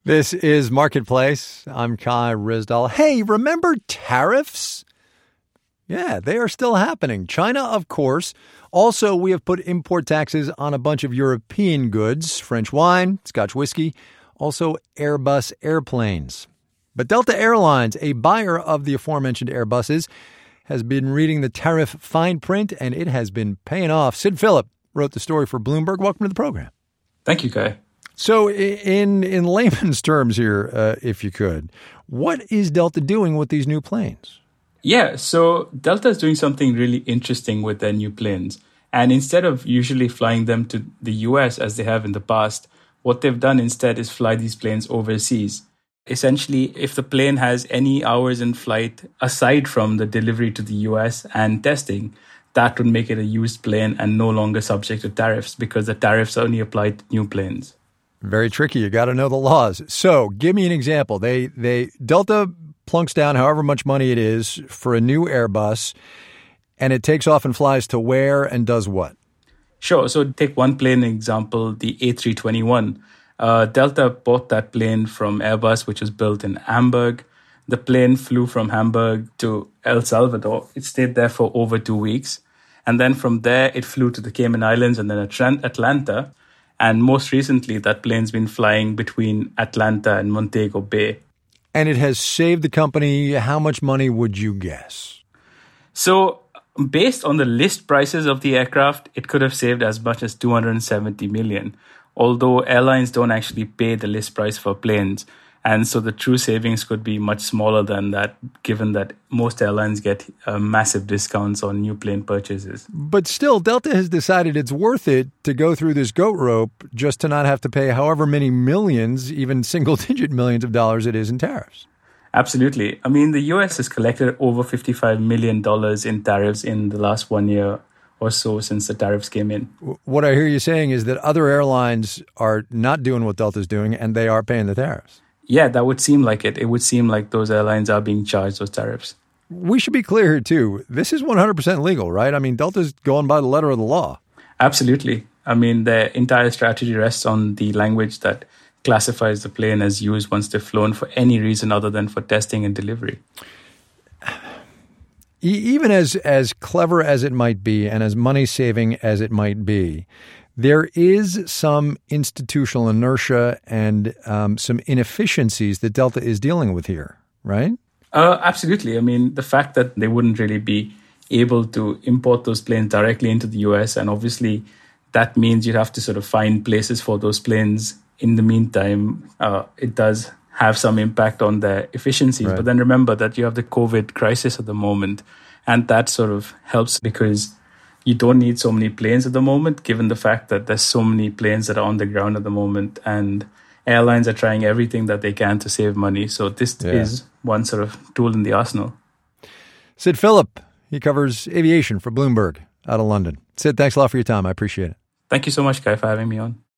This is Marketplace. I'm Kai Ryssdal. Hey, remember tariffs? Yeah, they are still happening. China, of course. Also, we have put import taxes on a bunch of European goods, French wine, Scotch whiskey, also Airbus airplanes. But Delta Airlines, a buyer of the aforementioned Airbuses, has been reading the tariff fine print, and it has been paying off. Sid Phillip wrote the story for Bloomberg. Welcome to the program. Thank you, Kai. So in layman's terms here, if you could, what is Delta doing with these new planes? Yeah, so Delta is doing something really interesting with their new planes. And instead of usually flying them to the US as they have in the past, what they've done instead is fly these planes overseas. Essentially, if the plane has any hours in flight aside from the delivery to the US and testing, that would make it a used plane and no longer subject to tariffs because the tariffs only apply to new planes. Very tricky. You got to know the laws. So give me an example. Delta plunks down however much money it is for a new Airbus, and it takes off and flies to where and does what? Sure. So take one plane example, the A321. Delta bought that plane from Airbus, which was built in Hamburg. The plane flew from Hamburg to El Salvador. It stayed there for over 2 weeks. And then from there, it flew to the Cayman Islands and then Atlanta. And most recently, that plane's been flying between Atlanta and Montego Bay. And it has saved the company. How much money would you guess? So based on the list prices of the aircraft, it could have saved as much as $270 million, although airlines don't actually pay the list price for planes. And so the true savings could be much smaller than that, given that most airlines get massive discounts on new plane purchases. But still, Delta has decided it's worth it to go through this goat rope just to not have to pay however many millions, even single-digit millions of dollars it is in tariffs. Absolutely. I mean, the U.S. has collected over $55 million in tariffs in the last 1 year or so since the tariffs came in. What I hear you saying is that other airlines are not doing what Delta's doing, and they are paying the tariffs. Yeah, that would seem like it. It would seem like those airlines are being charged those tariffs. We should be clear here, too. This is 100% legal, right? I mean, Delta's going by the letter of the law. Absolutely. I mean, their entire strategy rests on the language that classifies the plane as used once they've flown for any reason other than for testing and delivery. Even as clever as it might be and as money-saving as it might be, there is some institutional inertia and some inefficiencies that Delta is dealing with here, right? Absolutely. I mean, the fact that they wouldn't really be able to import those planes directly into the US, and obviously that means you'd have to sort of find places for those planes. In the meantime, it does have some impact on their efficiencies. Right. But then remember that you have the COVID crisis at the moment, and that sort of helps because you don't need so many planes at the moment, given the fact that there's so many planes that are on the ground at the moment, and airlines are trying everything that they can to save money. So this is one sort of tool in the arsenal. Sid Phillip, he covers aviation for Bloomberg out of London. Sid, thanks a lot for your time. I appreciate it. Thank you so much, Kai, for having me on.